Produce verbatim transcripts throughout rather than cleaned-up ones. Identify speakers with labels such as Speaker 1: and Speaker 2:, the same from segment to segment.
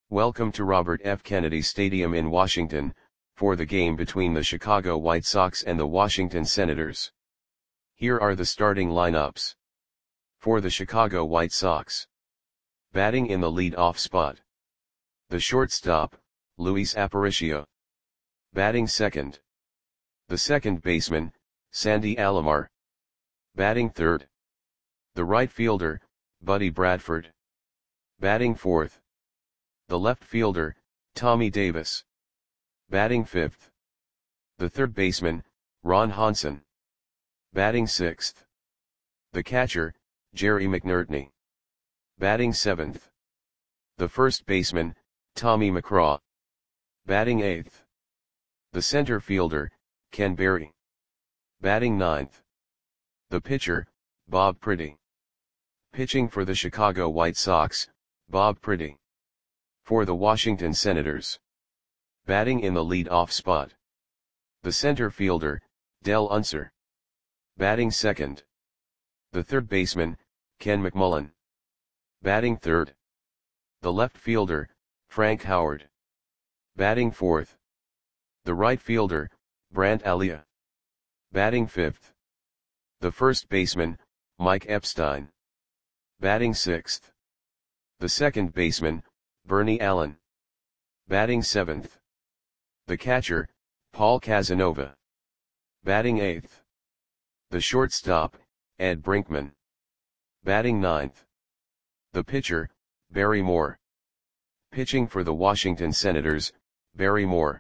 Speaker 1: Welcome to Robert F. Kennedy Stadium in Washington, for the game between the Chicago White Sox and the Washington Senators. Here are the starting lineups. For the Chicago White Sox. Batting in the lead-off spot. The shortstop, Luis Aparicio. Batting second. The second baseman, Sandy Alomar. Batting third. The right fielder, Buddy Bradford. Batting fourth. The left fielder, Tommy Davis. Batting fifth. The third baseman, Ron Honson. Batting sixth. The catcher, Jerry McNertney. Batting seventh. The first baseman, Tommy McCraw. Batting eighth. The center fielder, Ken Berry. Batting ninth. The pitcher, Bob Priddy. Pitching for the Chicago White Sox, Bob Priddy. For the Washington Senators. Batting in the lead-off spot. The center fielder, Dell Unser. Batting second. The third baseman, Ken McMullen. Batting third. The left fielder, Frank Howard. Batting fourth. The right fielder, Brandt Alia. Batting fifth. The first baseman, Mike Epstein. Batting sixth. The second baseman, Bernie Allen. Batting seventh. The catcher, Paul Casanova. Batting eighth. The shortstop, Ed Brinkman. Batting ninth. The pitcher, Barry Moore. Pitching for the Washington Senators, Barry Moore.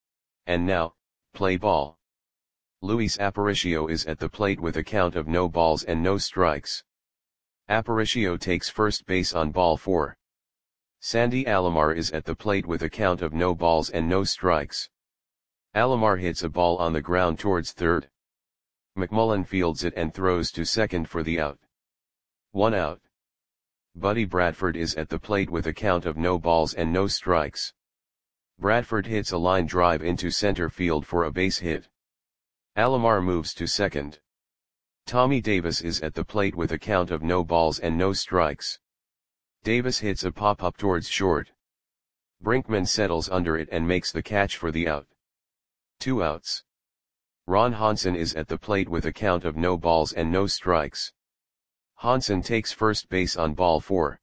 Speaker 1: And now, play ball. Luis Aparicio is at the plate with a count of no balls and no strikes. Aparicio takes first base on ball four. Sandy Alomar is at the plate with a count of no balls and no strikes. Alomar hits a ball on the ground towards third. McMullen fields it and throws to second for the out. One out. Buddy Bradford is at the plate with a count of no balls and no strikes. Bradford hits a line drive into center field for a base hit. Alomar moves to second. Tommy Davis is at the plate with a count of no balls and no strikes. Davis hits a pop-up towards short. Brinkman settles under it and makes the catch for the out. Two outs. Ron Honson is at the plate with a count of no balls and no strikes. Honson takes first base on ball four.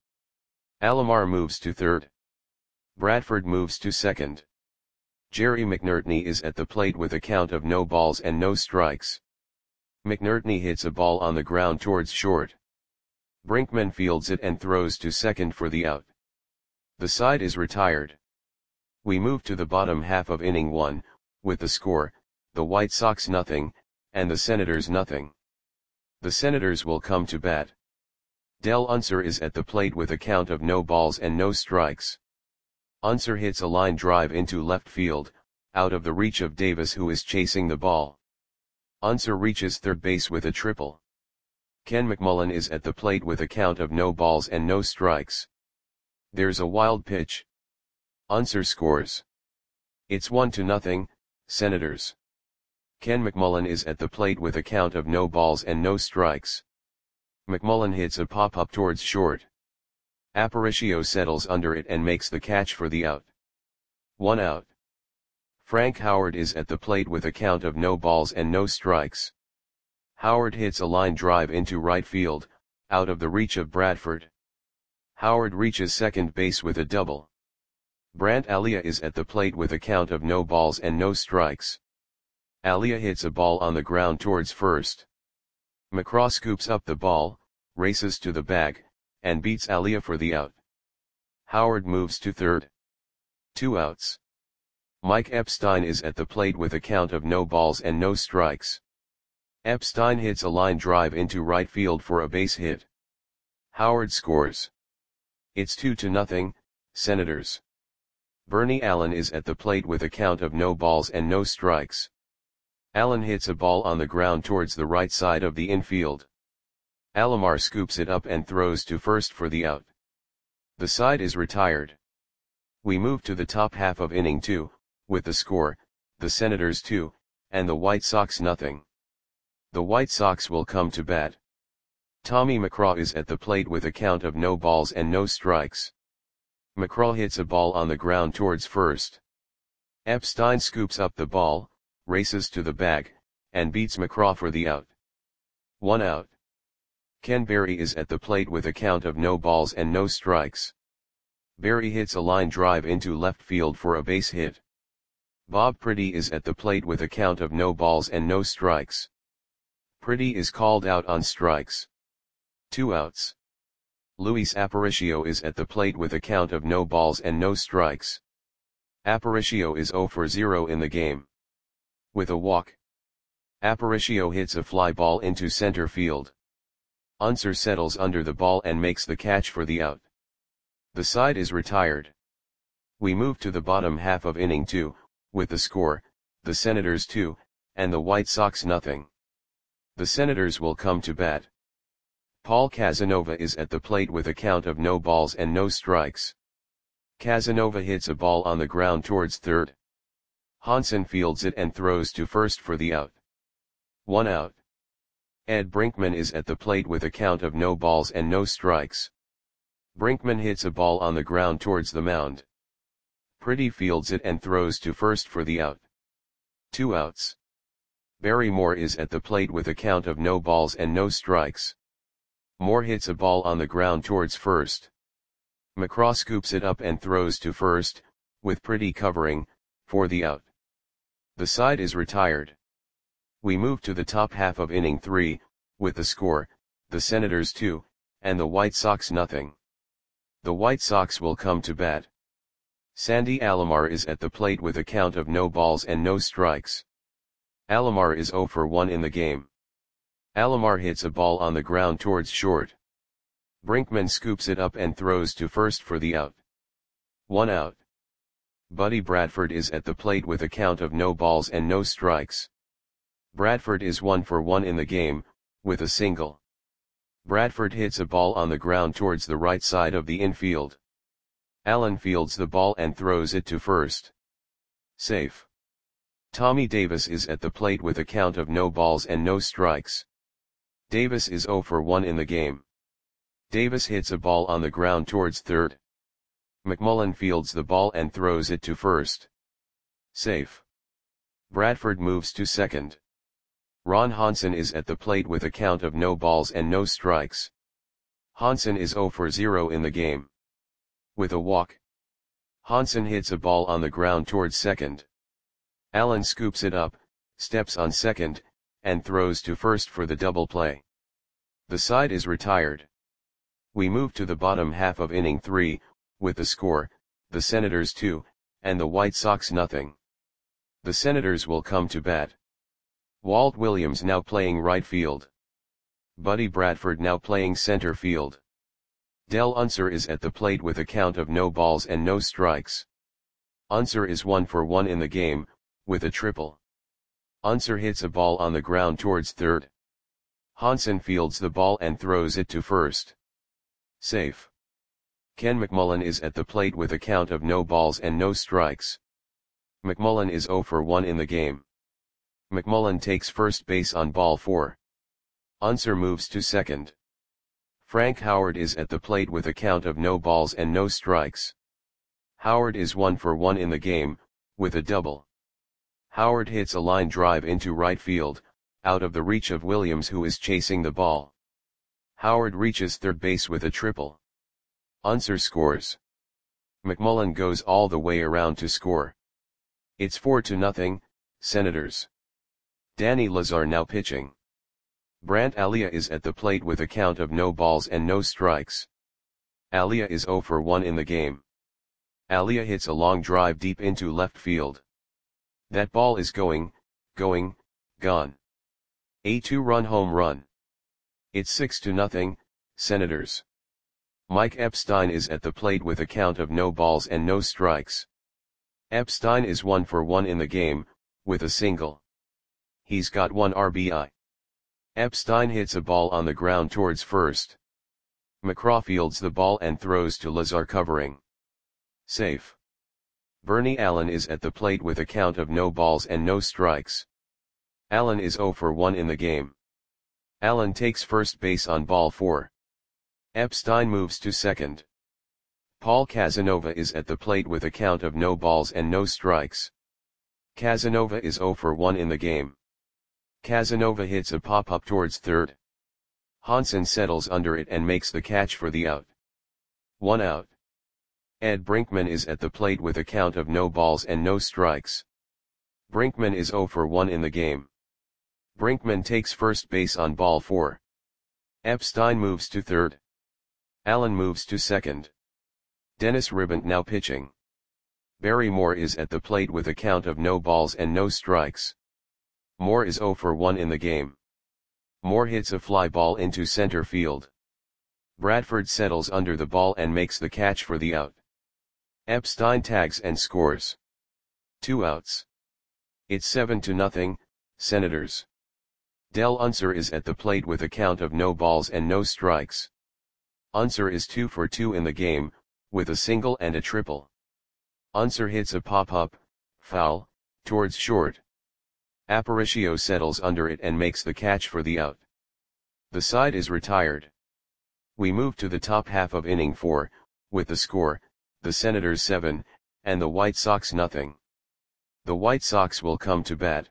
Speaker 1: Alomar moves to third. Bradford moves to second. Jerry McNertney is at the plate with a count of no balls and no strikes. McNertney hits a ball on the ground towards short. Brinkman fields it and throws to second for the out. The side is retired. We move to the bottom half of inning one, with the score, the White Sox nothing, and the Senators nothing. The Senators will come to bat. Dell Unser is at the plate with a count of no balls and no strikes. Unser hits a line drive into left field, out of the reach of Davis who is chasing the ball. Unser reaches third base with a triple. Ken McMullen is at the plate with a count of no balls and no strikes. There's a wild pitch. Unser scores. It's one to nothing, Senators. Ken McMullen is at the plate with a count of no balls and no strikes. McMullen hits a pop-up towards short. Aparicio settles under it and makes the catch for the out. One out. Frank Howard is at the plate with a count of no balls and no strikes. Howard hits a line drive into right field, out of the reach of Bradford. Howard reaches second base with a double. Brandt Alia is at the plate with a count of no balls and no strikes. Alia hits a ball on the ground towards first. McCraw scoops up the ball, races to the bag, and beats Alia for the out. Howard moves to third. Two outs. Mike Epstein is at the plate with a count of no balls and no strikes. Epstein hits a line drive into right field for a base hit. Howard scores. It's two to nothing, Senators. Bernie Allen is at the plate with a count of no balls and no strikes. Allen hits a ball on the ground towards the right side of the infield. Alomar scoops it up and throws to first for the out. The side is retired. We move to the top half of inning two, with the score, the Senators two, and the White Sox nothing. The White Sox will come to bat. Tommy McCraw is at the plate with a count of no balls and no strikes. McCraw hits a ball on the ground towards first. Epstein scoops up the ball, races to the bag, and beats McCraw for the out. One out. Ken Berry is at the plate with a count of no balls and no strikes. Berry hits a line drive into left field for a base hit. Bob Priddy is at the plate with a count of no balls and no strikes. Priddy is called out on strikes. Two outs. Luis Aparicio is at the plate with a count of no balls and no strikes. Aparicio is zero for zero in the game. With a walk, Aparicio hits a fly ball into center field. Unser settles under the ball and makes the catch for the out. The side is retired. We move to the bottom half of inning two, with the score, the Senators two, and the White Sox nothing. The Senators will come to bat. Paul Casanova is at the plate with a count of no balls and no strikes. Casanova hits a ball on the ground towards third. Hansen fields it and throws to first for the out. One out. Ed Brinkman is at the plate with a count of no balls and no strikes. Brinkman hits a ball on the ground towards the mound. Priddy fields it and throws to first for the out. Two outs. Barry Moore is at the plate with a count of no balls and no strikes. Moore hits a ball on the ground towards first. McCraw scoops it up and throws to first, with Priddy covering, for the out. The side is retired. We move to the top half of inning three, with the score, the Senators two, and the White Sox nothing. The White Sox will come to bat. Sandy Alomar is at the plate with a count of no balls and no strikes. Alomar is zero for one in the game. Alomar hits a ball on the ground towards short. Brinkman scoops it up and throws to first for the out. One out. Buddy Bradford is at the plate with a count of no balls and no strikes. Bradford is one for one in the game, with a single. Bradford hits a ball on the ground towards the right side of the infield. Allen fields the ball and throws it to first. Safe. Tommy Davis is at the plate with a count of no balls and no strikes. Davis is zero for one in the game. Davis hits a ball on the ground towards third. McMullen fields the ball and throws it to first. Safe. Bradford moves to second. Ron Hansen is at the plate with a count of no balls and no strikes. Hansen is zero for zero in the game. With a walk, Hansen hits a ball on the ground towards second. Allen scoops it up, steps on second, and throws to first for the double play. The side is retired. We move to the bottom half of inning three, with the score, the Senators two, and the White Sox nothing. The Senators will come to bat. Walt Williams now playing right field. Buddy Bradford now playing center field. Del Unser is at the plate with a count of no balls and no strikes. Unser is one for one in the game, with a triple. Unser hits a ball on the ground towards third. Hansen fields the ball and throws it to first. Safe. Ken McMullen is at the plate with a count of no balls and no strikes. McMullen is zero for one in the game. McMullen takes first base on ball four. Unser moves to second. Frank Howard is at the plate with a count of no balls and no strikes. Howard is one for one in the game, with a double. Howard hits a line drive into right field, out of the reach of Williams who is chasing the ball. Howard reaches third base with a triple. Unser scores. McMullen goes all the way around to score. It's four to nothing, Senators. Danny Lazar now pitching. Brant Alia is at the plate with a count of no balls and no strikes. Alia is zero for one in the game. Alia hits a long drive deep into left field. That ball is going, going, gone. A two-run home run. It's six to nothing, Senators. Mike Epstein is at the plate with a count of no balls and no strikes. Epstein is one for one in the game, with a single. He's got one R B I. Epstein hits a ball on the ground towards first. McCraw fields the ball and throws to Lazar covering. Safe. Bernie Allen is at the plate with a count of no balls and no strikes. Allen is zero for one in the game. Allen takes first base on ball four. Epstein moves to second. Paul Casanova is at the plate with a count of no balls and no strikes. Casanova is zero for one in the game. Casanova hits a pop-up towards third. Hansen settles under it and makes the catch for the out. One out. Ed Brinkman is at the plate with a count of no balls and no strikes. Brinkman is zero for one in the game. Brinkman takes first base on ball four. Epstein moves to third. Allen moves to second. Dennis Ribant now pitching. Barry Moore is at the plate with a count of no balls and no strikes. Moore is zero for one in the game. Moore hits a fly ball into center field. Bradford settles under the ball and makes the catch for the out. Epstein tags and scores. Two outs. It's seven to nothing, Senators. Del Unser is at the plate with a count of no balls and no strikes. Unser is two for two in the game, with a single and a triple. Unser hits a pop-up, foul, towards short. Aparicio settles under it and makes the catch for the out. The side is retired. We move to the top half of inning four, with the score, the Senators seven, and the White Sox nothing. The White Sox will come to bat.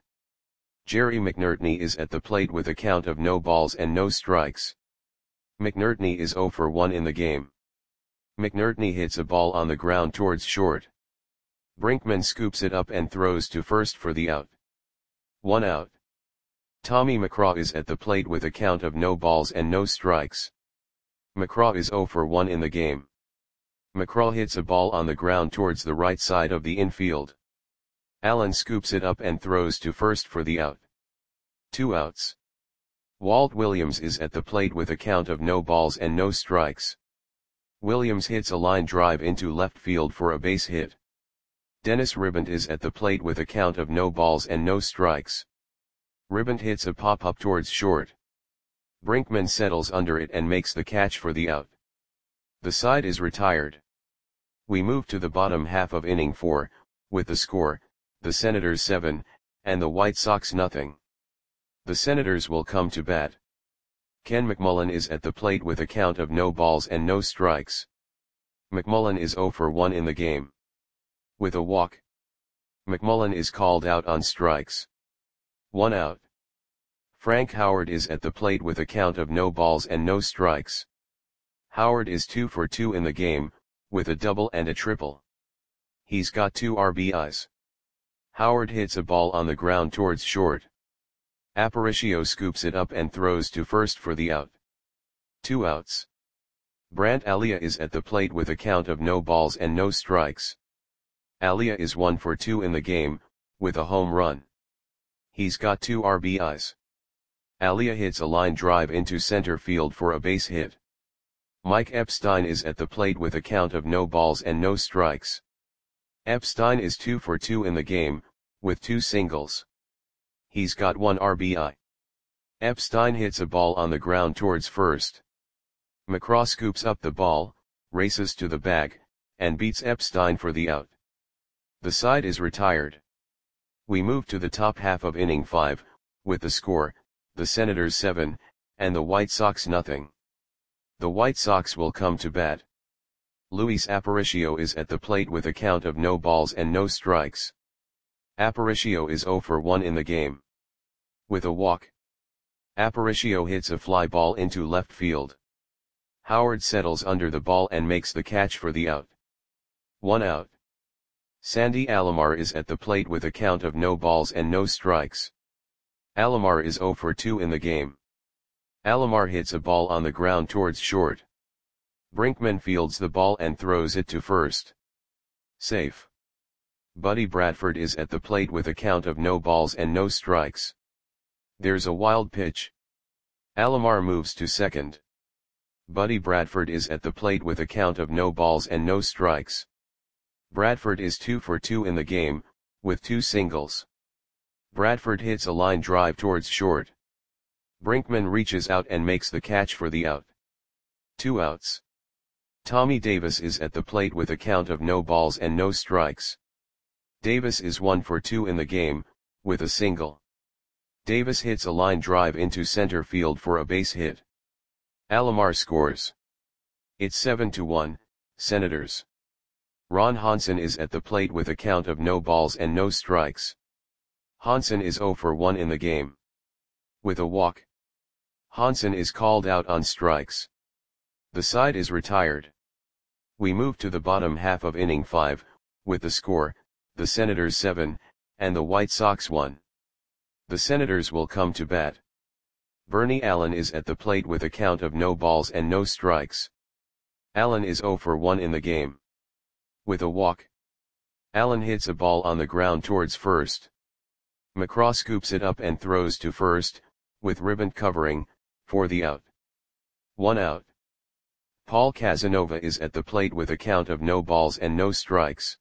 Speaker 1: Jerry McNertney is at the plate with a count of no balls and no strikes. McNertney is zero for one in the game. McNertney hits a ball on the ground towards short. Brinkman scoops it up and throws to first for the out. One out. Tommy McCraw is at the plate with a count of no balls and no strikes. McCraw is zero for one in the game. McCraw hits a ball on the ground towards the right side of the infield. Allen scoops it up and throws to first for the out. Two outs. Walt Williams is at the plate with a count of no balls and no strikes. Williams hits a line drive into left field for a base hit. Dennis Ribant is at the plate with a count of no balls and no strikes. Ribant hits a pop-up towards short. Brinkman settles under it and makes the catch for the out. The side is retired. We move to the bottom half of inning four, with the score, the Senators seven, and the White Sox nothing. The Senators will come to bat. Ken McMullen is at the plate with a count of no balls and no strikes. McMullen is zero for one in the game. With a walk. McMullen is called out on strikes. One out. Frank Howard is at the plate with a count of no balls and no strikes. Howard is two for two in the game, with a double and a triple. He's got two R B Is. Howard hits a ball on the ground towards short. Aparicio scoops it up and throws to first for the out. Two outs. Brant Alia is at the plate with a count of no balls and no strikes. Alia is one for two in the game, with a home run. He's got two R B Is. Alia hits a line drive into center field for a base hit. Mike Epstein is at the plate with a count of no balls and no strikes. Epstein is two for two in the game, with two singles. He's got one R B I. Epstein hits a ball on the ground towards first. McCraw scoops up the ball, races to the bag, and beats Epstein for the out. The side is retired. We move to the top half of inning five, with the score, the Senators seven, and the White Sox nothing. The White Sox will come to bat. Luis Aparicio is at the plate with a count of no balls and no strikes. Aparicio is zero for one in the game. With a walk. Aparicio hits a fly ball into left field. Howard settles under the ball and makes the catch for the out. One out. Sandy Alomar is at the plate with a count of no balls and no strikes. Alomar is zero for two in the game. Alomar hits a ball on the ground towards short. Brinkman fields the ball and throws it to first. Safe. Buddy Bradford is at the plate with a count of no balls and no strikes. There's a wild pitch. Alomar moves to second. Buddy Bradford is at the plate with a count of no balls and no strikes. Bradford is two for two in the game, with two singles. Bradford hits a line drive towards short. Brinkman reaches out and makes the catch for the out. Two outs. Tommy Davis is at the plate with a count of no balls and no strikes. Davis is one for two in the game, with a single. Davis hits a line drive into center field for a base hit. Alomar scores. It's seven to one, Senators. Ron Hansen is at the plate with a count of no balls and no strikes. Hansen is zero for one in the game. With a walk. Hansen is called out on strikes. The side is retired. We move to the bottom half of inning five, with the score, the Senators seven, and the White Sox one. The Senators will come to bat. Bernie Allen is at the plate with a count of no balls and no strikes. Allen is zero for one in the game. With a walk. Allen hits a ball on the ground towards first. McCraw scoops it up and throws to first, with ribbon covering, for the out. One out. Paul Casanova is at the plate with a count of no balls and no strikes.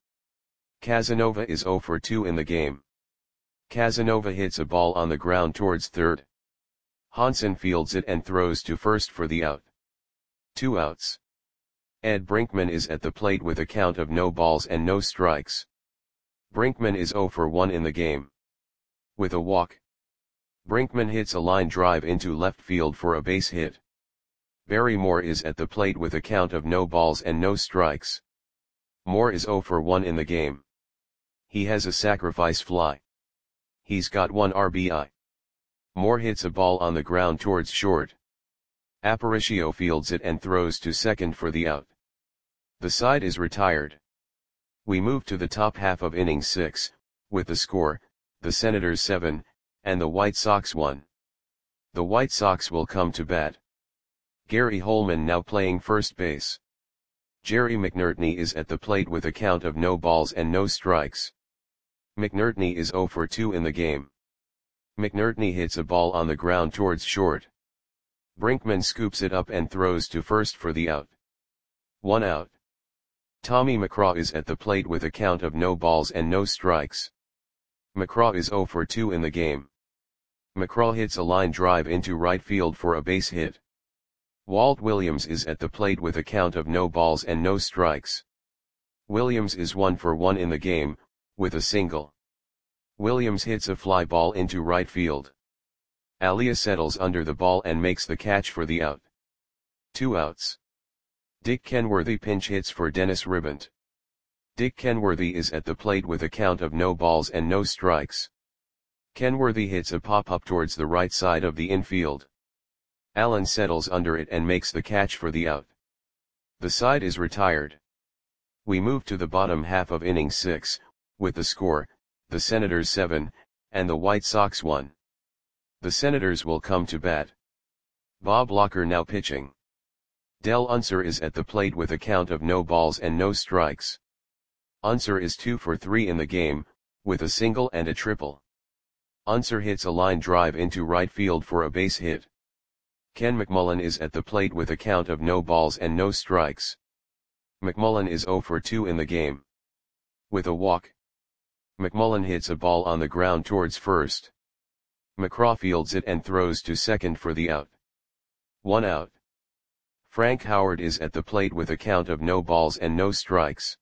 Speaker 1: Casanova is zero for two in the game. Casanova hits a ball on the ground towards third. Hansen fields it and throws to first for the out. Two outs. Ed Brinkman is at the plate with a count of no balls and no strikes. Brinkman is zero for one in the game. With a walk. Brinkman hits a line drive into left field for a base hit. Barry Moore is at the plate with a count of no balls and no strikes. Moore is zero for one in the game. He has a sacrifice fly. He's got one R B I. Moore hits a ball on the ground towards short. Aparicio fields it and throws to second for the out. The side is retired. We move to the top half of inning six, with the score, the Senators seven, and the White Sox one. The White Sox will come to bat. Gary Holman now playing first base. Jerry McNertney is at the plate with a count of no balls and no strikes. McNertney is zero for two in the game. McNertney hits a ball on the ground towards short. Brinkman scoops it up and throws to first for the out. One out. Tommy McCraw is at the plate with a count of no balls and no strikes. McCraw is zero for two in the game. McCraw hits a line drive into right field for a base hit. Walt Williams is at the plate with a count of no balls and no strikes. Williams is one for one in the game, with a single. Williams hits a fly ball into right field. Alia settles under the ball and makes the catch for the out. Two outs. Dick Kenworthy pinch hits for Dennis Ribant. Dick Kenworthy is at the plate with a count of no balls and no strikes. Kenworthy hits a pop-up towards the right side of the infield. Allen settles under it and makes the catch for the out. The side is retired. We move to the bottom half of inning six, with the score, the Senators seven, and the White Sox one. The Senators will come to bat. Bob Locker now pitching. Del Unser is at the plate with a count of no balls and no strikes. Unser is two for three in the game, with a single and a triple. Unser hits a line drive into right field for a base hit. Ken McMullen is at the plate with a count of no balls and no strikes. McMullen is zero for two in the game. With a walk. McMullen hits a ball on the ground towards first. McCraw fields it and throws to second for the out. One out. Frank Howard is at the plate with a count of no balls and no strikes.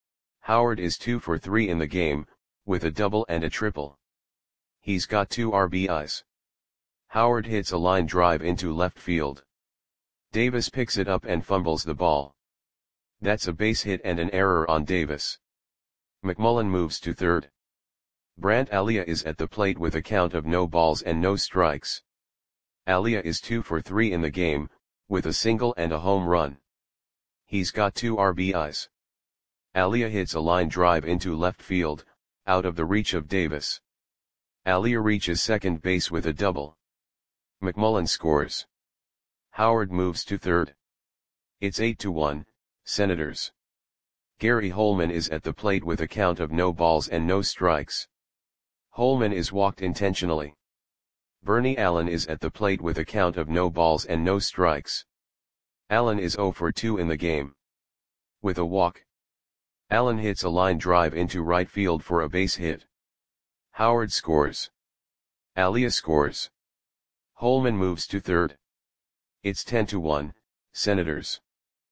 Speaker 1: Howard is two for three in the game, with a double and a triple. He's got two R B Is. Howard hits a line drive into left field. Davis picks it up and fumbles the ball. That's a base hit and an error on Davis. McMullen moves to third. Brant Alia is at the plate with a count of no balls and no strikes. Alia is two for three in the game, with a single and a home run. He's got two R B Is. Alia hits a line drive into left field, out of the reach of Davis. Alia reaches second base with a double. McMullen scores. Howard moves to third. It's eight to one, Senators. Gary Holman is at the plate with a count of no balls and no strikes. Holman is walked intentionally. Bernie Allen is at the plate with a count of no balls and no strikes. Allen is zero for two in the game. With a walk. Allen hits a line drive into right field for a base hit. Howard scores. Alia scores. Holman moves to third. It's ten to one, Senators.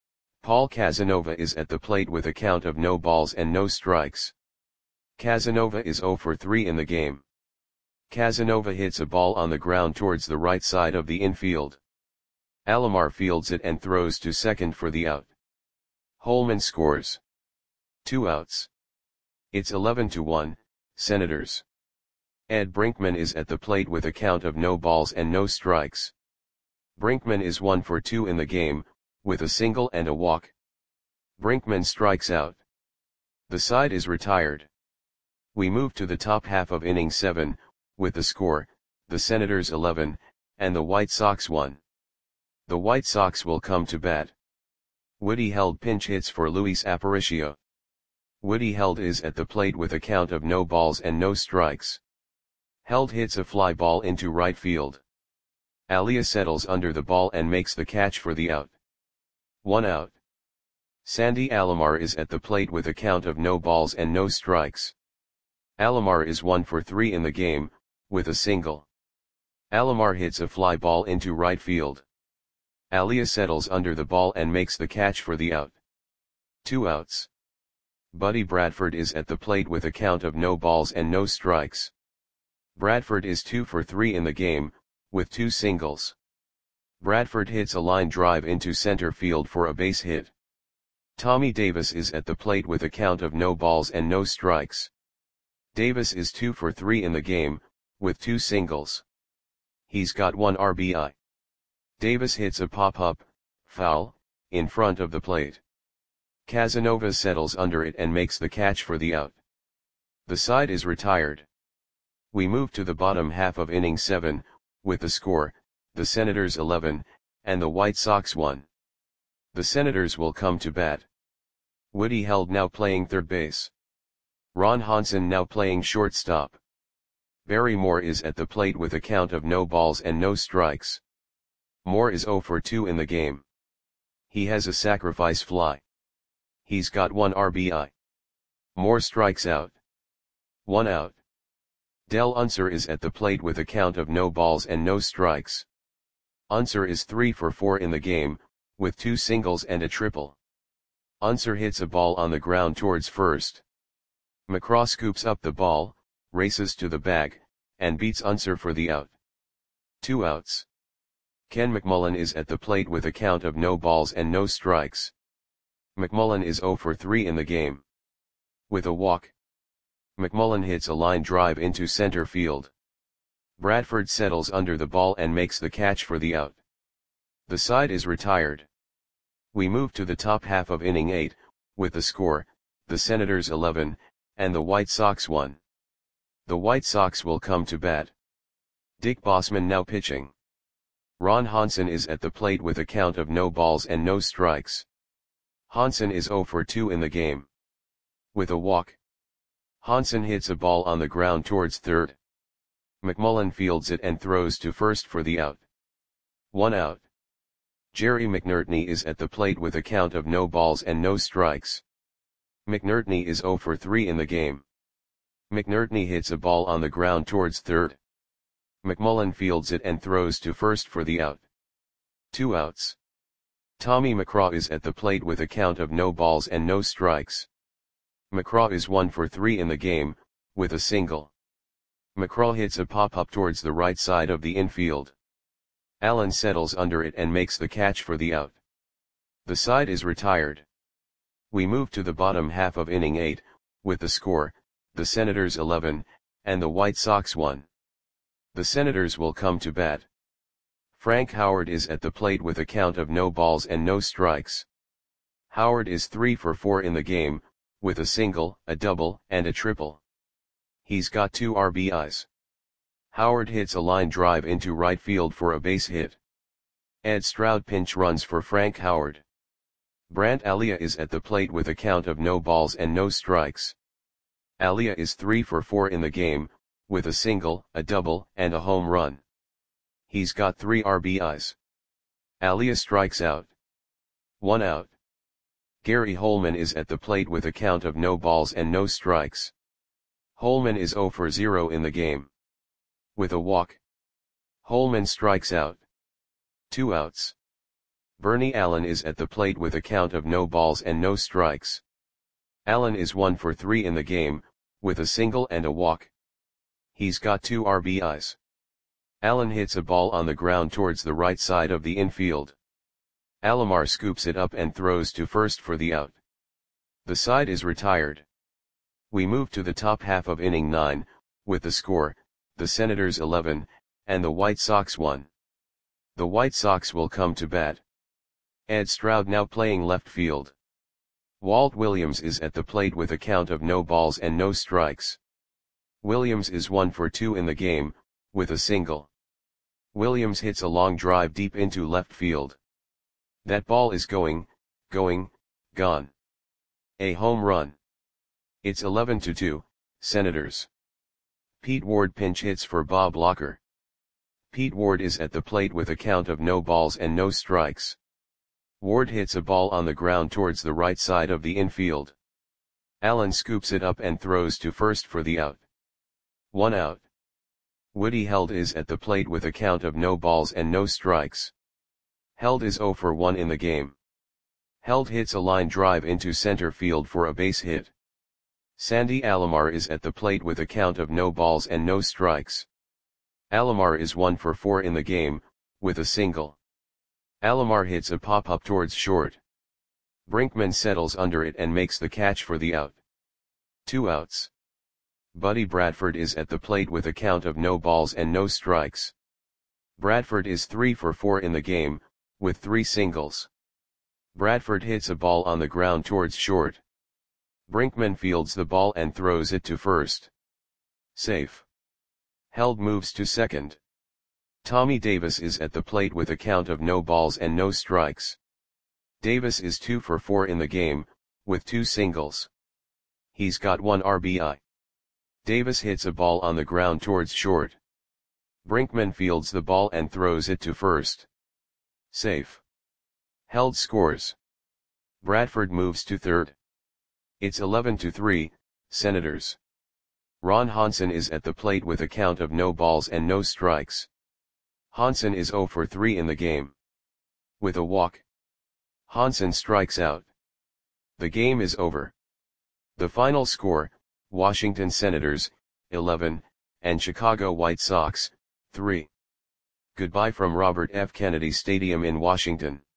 Speaker 1: Paul Casanova is at the plate with a count of no balls and no strikes. Casanova is zero for three in the game. Casanova hits a ball on the ground towards the right side of the infield. Alomar fields it and throws to second for the out. Holman scores. Two outs. It's eleven to one, Senators. Ed Brinkman is at the plate with a count of no balls and no strikes. Brinkman is one for two in the game, with a single and a walk. Brinkman strikes out. The side is retired. We move to the top half of inning seven, with the score, the Senators eleven, and the White Sox one. The White Sox will come to bat. Woody Held pinch hits for Luis Aparicio. Woody Held is at the plate with a count of no balls and no strikes. Held hits a fly ball into right field. Alia settles under the ball and makes the catch for the out. One out. Sandy Alomar is at the plate with a count of no balls and no strikes. Alomar is one for three in the game, with a single. Alomar hits a fly ball into right field. Alia settles under the ball and makes the catch for the out. Two outs. Buddy Bradford is at the plate with a count of no balls and no strikes. Bradford is two for three in the game, with two singles. Bradford hits a line drive into center field for a base hit. Tommy Davis is at the plate with a count of no balls and no strikes. Davis is two for three in the game, with two singles. He's got one R B I. Davis hits a pop-up, foul, in front of the plate. Casanova settles under it and makes the catch for the out. The side is retired. We move to the bottom half of inning seven, with the score, the Senators eleven, and the White Sox one. The Senators will come to bat. Woody Held now playing third base. Ron Hansen now playing shortstop. Barry Moore is at the plate with a count of no balls and no strikes. Moore is zero for two in the game. He has a sacrifice fly. He's got one R B I. Moore strikes out. One out. Del Unser is at the plate with a count of no balls and no strikes. Unser is three for four in the game, with two singles and a triple. Unser hits a ball on the ground towards first. McCraw scoops up the ball, races to the bag, and beats Unser for the out. Two outs. Ken McMullen is at the plate with a count of no balls and no strikes. McMullen is zero for three in the game. With a walk. McMullen hits a line drive into center field. Bradford settles under the ball and makes the catch for the out. The side is retired. We move to the top half of inning eight, with the score, the Senators eleven, and the White Sox one. The White Sox will come to bat. Dick Bossman now pitching. Ron Hansen is at the plate with a count of no balls and no strikes. Hansen is zero for two in the game. With a walk. Hansen hits a ball on the ground towards third. McMullen fields it and throws to first for the out. One out. Jerry McNertney is at the plate with a count of no balls and no strikes. McNertney is zero for three in the game. McNertney hits a ball on the ground towards third. McMullen fields it and throws to first for the out. Two outs. Tommy McCraw is at the plate with a count of no balls and no strikes. McCraw is one for three in the game, with a single. McCraw hits a pop-up towards the right side of the infield. Allen settles under it and makes the catch for the out. The side is retired. We move to the bottom half of inning eight, with the score, the Senators eleven, and the White Sox one. The Senators will come to bat. Frank Howard is at the plate with a count of no balls and no strikes. Howard is three for four in the game, with a single, a double, and a triple. He's got two R B Is. Howard hits a line drive into right field for a base hit. Ed Stroud pinch runs for Frank Howard. Brant Alia is at the plate with a count of no balls and no strikes. Alia is three for four in the game, with a single, a double, and a home run. He's got three R B Is. Alia strikes out. One out. Gary Holman is at the plate with a count of no balls and no strikes. Holman is zero for zero in the game. With a walk. Holman strikes out. Two outs. Bernie Allen is at the plate with a count of no balls and no strikes. Allen is one for three in the game, with a single and a walk. He's got two R B Is. Allen hits a ball on the ground towards the right side of the infield. Alomar scoops it up and throws to first for the out. The side is retired. We move to the top half of inning nine, with the score, the Senators eleven, and the White Sox one. The White Sox will come to bat. Ed Stroud now playing left field. Walt Williams is at the plate with a count of no balls and no strikes. Williams is one for two in the game, with a single. Williams hits a long drive deep into left field. That ball is going, going, gone. A home run. It's eleven to two, Senators. Pete Ward pinch hits for Bob Locker. Pete Ward is at the plate with a count of no balls and no strikes. Ward hits a ball on the ground towards the right side of the infield. Allen scoops it up and throws to first for the out. One out. Woody Held is at the plate with a count of no balls and no strikes. Held is zero for one in the game. Held hits a line drive into center field for a base hit. Sandy Alomar is at the plate with a count of no balls and no strikes. Alomar is one for four in the game, with a single. Alomar hits a pop-up towards short. Brinkman settles under it and makes the catch for the out. Two outs. Buddy Bradford is at the plate with a count of no balls and no strikes. Bradford is three for four in the game, with three singles. Bradford hits a ball on the ground towards short. Brinkman fields the ball and throws it to first. Safe. Held moves to second. Tommy Davis is at the plate with a count of no balls and no strikes. Davis is two for four in the game, with two singles. He's got one R B I. Davis hits a ball on the ground towards short. Brinkman fields the ball and throws it to first. Safe. Held scores. Bradford moves to third. It's eleven to three, Senators. Ron Hansen is at the plate with a count of no balls and no strikes. Hansen is zero for three in the game. With a walk. Hansen strikes out. The game is over. The final score, Washington Senators, eleven, and Chicago White Sox, three. Goodbye from Robert F. Kennedy Stadium in Washington.